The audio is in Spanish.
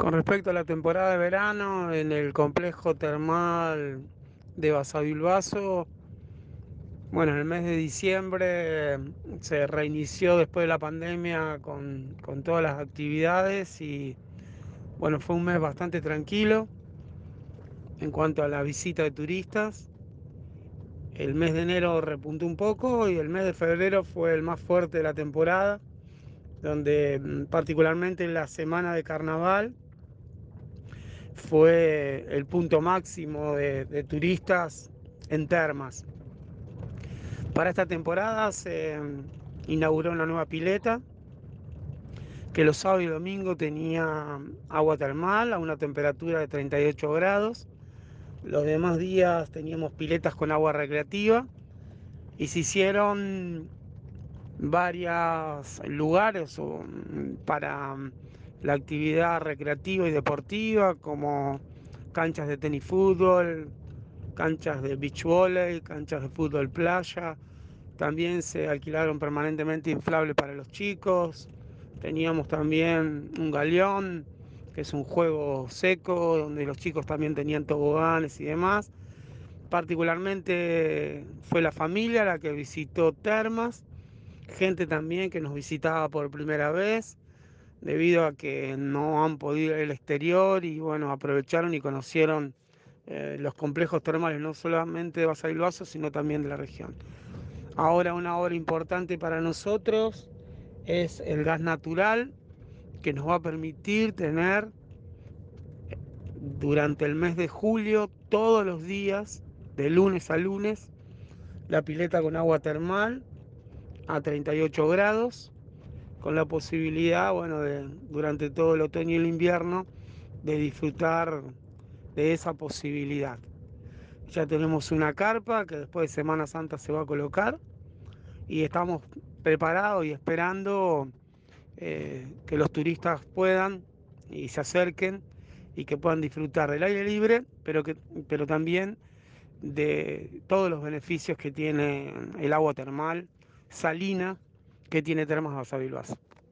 Con respecto a la temporada de verano, en el complejo termal de Basavilbaso, bueno, en el mes de diciembre se reinició después de la pandemia con todas las actividades y bueno, fue un mes bastante tranquilo en cuanto a la visita de turistas. El mes de enero repuntó un poco y el mes de febrero fue el más fuerte de la temporada, donde particularmente en la semana de carnaval fue el punto máximo de turistas en termas. Para esta temporada se inauguró una nueva pileta que los sábados y domingos tenía agua termal a una temperatura de 38 grados. Los demás días teníamos piletas con agua recreativa y se hicieron varios lugares para la actividad recreativa y deportiva, como canchas de tenis fútbol, canchas de beach volley, canchas de fútbol playa. También se alquilaron permanentemente inflables para los chicos. Teníamos también un galeón, que es un juego seco, donde los chicos también tenían toboganes y demás. Particularmente fue la familia la que visitó termas, gente también que nos visitaba por primera vez, debido a que no han podido ir al exterior y bueno, aprovecharon y conocieron los complejos termales, no solamente de Basavilbaso, sino también de la región. Ahora una obra importante para nosotros es el gas natural, que nos va a permitir tener durante el mes de julio, todos los días, de lunes a lunes, la pileta con agua termal a 38 grados, con la posibilidad, bueno, durante todo el otoño y el invierno, de disfrutar de esa posibilidad. Ya tenemos una carpa que después de Semana Santa se va a colocar y estamos preparados y esperando que los turistas puedan y se acerquen y que puedan disfrutar del aire libre, pero también de todos los beneficios que tiene el agua termal salina que tiene Termas Basavilbaso.